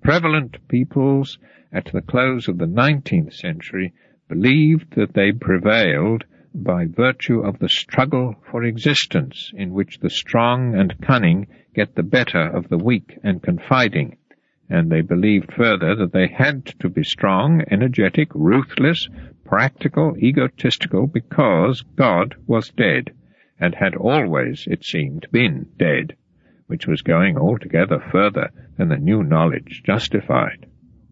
prevalent peoples at the close of the 19th century believed that they prevailed by virtue of the struggle for existence, in which the strong and cunning get the better of the weak and confiding, and they believed further that they had to be strong, energetic, ruthless, practical, egotistical, because God was dead, and had always, it seemed, been dead, which was going altogether further than the new knowledge justified.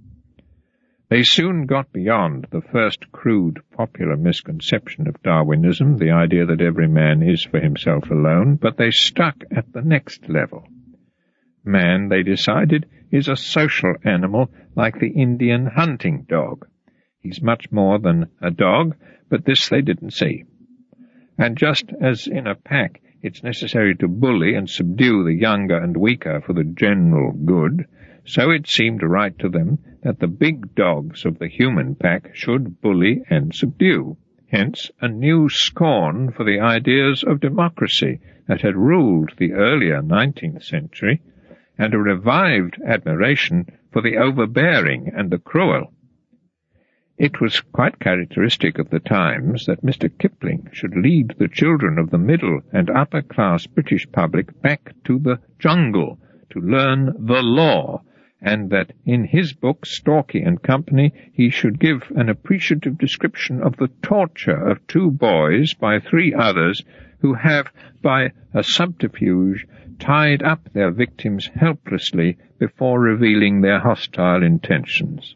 They soon got beyond the first crude popular misconception of Darwinism, the idea that every man is for himself alone, but they stuck at the next level. Man, they decided, is a social animal like the Indian hunting dog. He's much more than a dog, but this they didn't see. And just as in a pack it's necessary to bully and subdue the younger and weaker for the general good, so it seemed right to them that the big dogs of the human pack should bully and subdue. Hence a new scorn for the ideas of democracy that had ruled the earlier 19th century, and a revived admiration for the overbearing and the cruel. It was quite characteristic of the times that Mr. Kipling should lead the children of the middle and upper-class British public back to the jungle to learn the law, and that in his book Stalky and Company he should give an appreciative description of the torture of two boys by three others who have, by a subterfuge, tied up their victims helplessly before revealing their hostile intentions.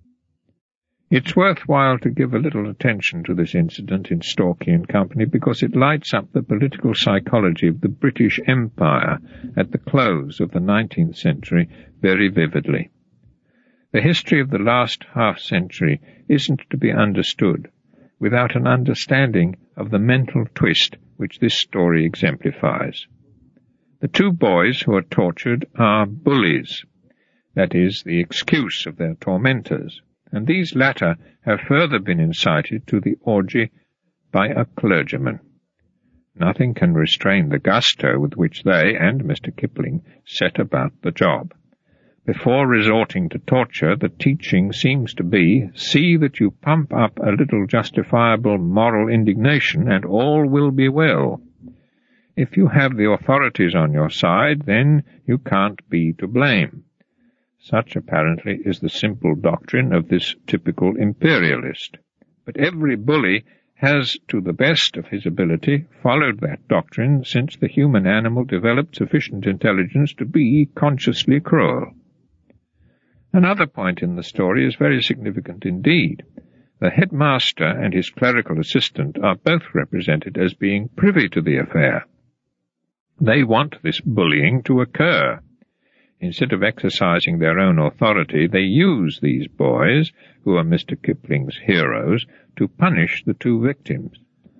It's worthwhile to give a little attention to this incident in Stalky and Company because it lights up the political psychology of the British Empire at the close of the 19th century very vividly. The history of the last half-century isn't to be understood without an understanding of the mental twist which this story exemplifies. The two boys who are tortured are bullies, that is, the excuse of their tormentors, and these latter have further been incited to the orgy by a clergyman. Nothing can restrain the gusto with which they and Mr. Kipling set about the job. Before resorting to torture, the teaching seems to be, see that you pump up a little justifiable moral indignation, and all will be well. If you have the authorities on your side, then you can't be to blame. Such, apparently, is the simple doctrine of this typical imperialist. But every bully has, to the best of his ability, followed that doctrine since the human animal developed sufficient intelligence to be consciously cruel. Another point in the story is very significant indeed. The headmaster and his clerical assistant are both represented as being privy to the affair. They want this bullying to occur. Instead of exercising their own authority, they use these boys, who are Mr. Kipling's heroes, to punish the two victims.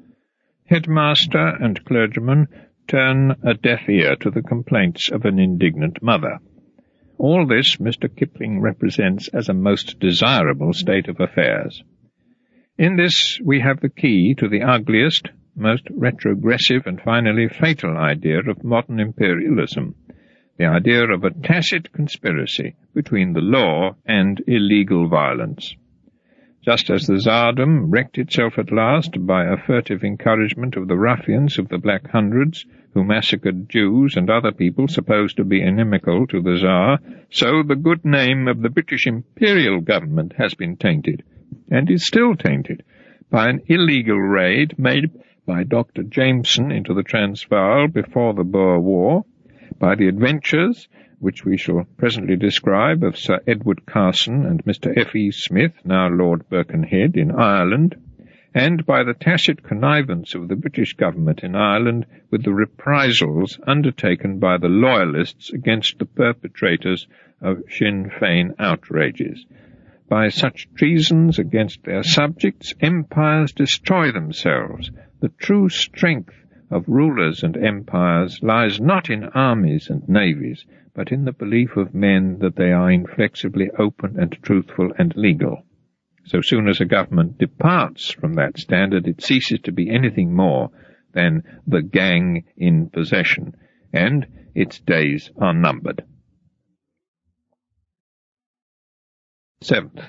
Headmaster and clergyman turn a deaf ear to the complaints of an indignant mother. All this Mr. Kipling represents as a most desirable state of affairs. In this we have the key to the ugliest, most retrogressive and finally fatal idea of modern imperialism, the idea of a tacit conspiracy between the law and illegal violence. Just as the Tsardom wrecked itself at last by a furtive encouragement of the ruffians of the Black Hundreds, who massacred Jews and other people supposed to be inimical to the Tsar, so the good name of the British imperial government has been tainted, and is still tainted, by an illegal raid made by Dr. Jameson into the Transvaal before the Boer War, by the adventures, which we shall presently describe, of Sir Edward Carson and Mr. F.E. Smith, now Lord Birkenhead, in Ireland, and by the tacit connivance of the British government in Ireland with the reprisals undertaken by the Loyalists against the perpetrators of Sinn Féin outrages. By such treasons against their subjects, empires destroy themselves. The true strength of rulers and empires lies not in armies and navies, but in the belief of men that they are inflexibly open and truthful and legal. So soon as a government departs from that standard, it ceases to be anything more than the gang in possession, and its days are numbered. Seventh,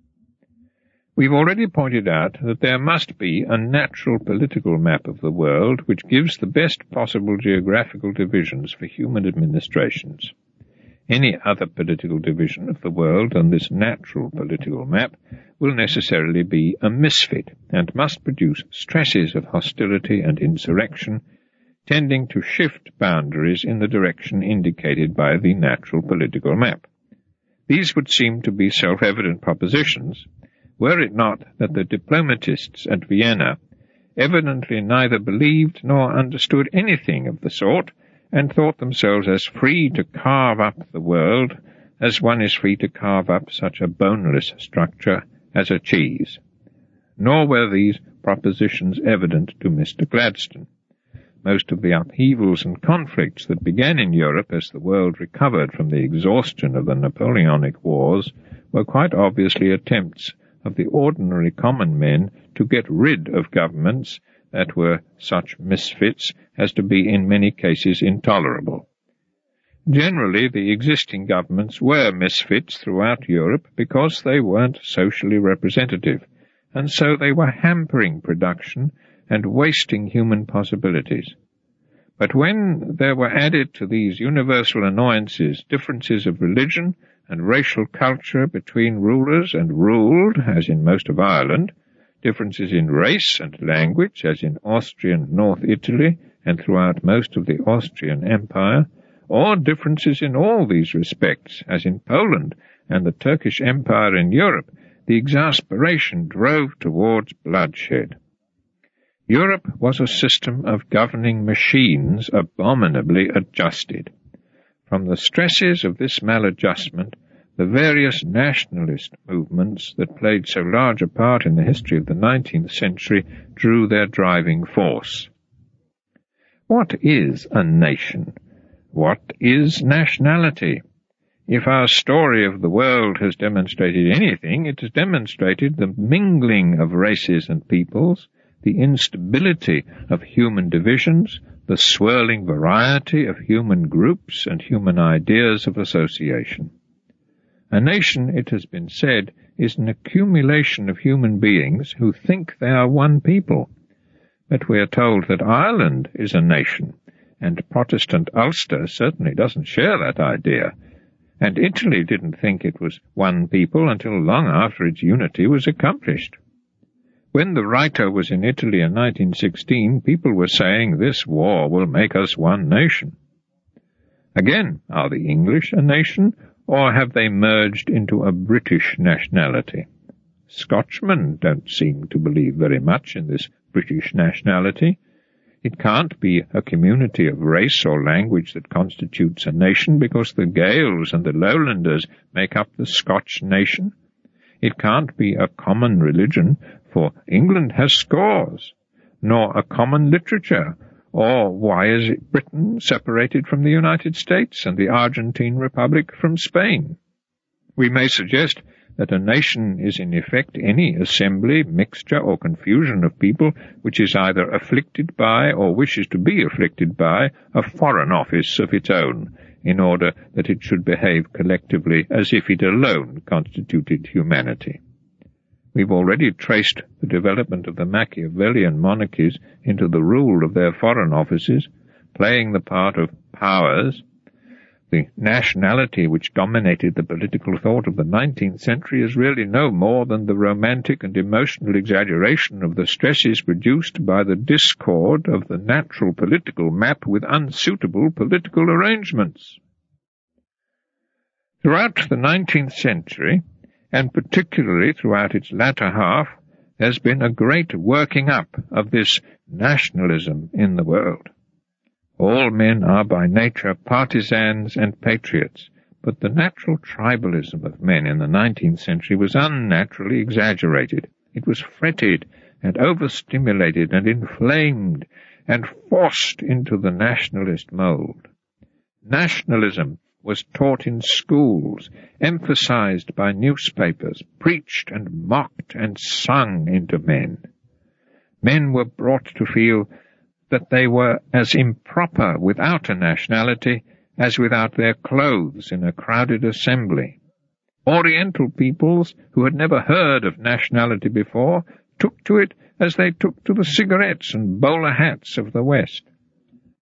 we've already pointed out that there must be a natural political map of the world which gives the best possible geographical divisions for human administrations. Any other political division of the world than this natural political map will necessarily be a misfit and must produce stresses of hostility and insurrection, tending to shift boundaries in the direction indicated by the natural political map. These would seem to be self-evident propositions, were it not that the diplomatists at Vienna evidently neither believed nor understood anything of the sort, and thought themselves as free to carve up the world as one is free to carve up such a boneless structure as a cheese. Nor were these propositions evident to Mr. Gladstone. Most of the upheavals and conflicts that began in Europe as the world recovered from the exhaustion of the Napoleonic Wars were quite obviously attempts of the ordinary common men to get rid of governments that were such misfits as to be in many cases intolerable. Generally, the existing governments were misfits throughout Europe because they weren't socially representative, and so they were hampering production and wasting human possibilities. But when there were added to these universal annoyances differences of religion and racial culture between rulers and ruled, as in most of Ireland, differences in race and language, as in Austrian North Italy and throughout most of the Austrian Empire, or differences in all these respects, as in Poland and the Turkish Empire in Europe, the exasperation drove towards bloodshed. Europe was a system of governing machines abominably adjusted. From the stresses of this maladjustment, the various nationalist movements that played so large a part in the history of the 19th century drew their driving force. What is a nation? What is nationality? If our story of the world has demonstrated anything, it has demonstrated the mingling of races and peoples, the instability of human divisions, the swirling variety of human groups and human ideas of association. A nation, it has been said, is an accumulation of human beings who think they are one people. But we are told that Ireland is a nation, and Protestant Ulster certainly doesn't share that idea, and Italy didn't think it was one people until long after its unity was accomplished. When the writer was in Italy in 1916, people were saying, "This war will make us one nation." Again, are the English a nation, or have they merged into a British nationality? Scotchmen don't seem to believe very much in this British nationality. It can't be a community of race or language that constitutes a nation, because the Gaels and the Lowlanders make up the Scotch nation. It can't be a common religion, for England has scores, nor a common literature, or why is Britain separated from the United States and the Argentine Republic from Spain? We may suggest that a nation is in effect any assembly, mixture, or confusion of people which is either afflicted by, or wishes to be afflicted by, a foreign office of its own, in order that it should behave collectively as if it alone constituted humanity. We've already traced the development of the Machiavellian monarchies into the rule of their foreign offices, playing the part of powers. The nationality which dominated the political thought of the 19th century is really no more than the romantic and emotional exaggeration of the stresses produced by the discord of the natural political map with unsuitable political arrangements. Throughout the 19th century, and particularly throughout its latter half, there's been a great working up of this nationalism in the world. All men are by nature partisans and patriots, but the natural tribalism of men in the 19th century was unnaturally exaggerated. It was fretted and overstimulated and inflamed and forced into the nationalist mold. Nationalism was taught in schools, emphasized by newspapers, preached and mocked and sung into men. Men were brought to feel that they were as improper without a nationality as without their clothes in a crowded assembly. Oriental peoples, who had never heard of nationality before, took to it as they took to the cigarettes and bowler hats of the West.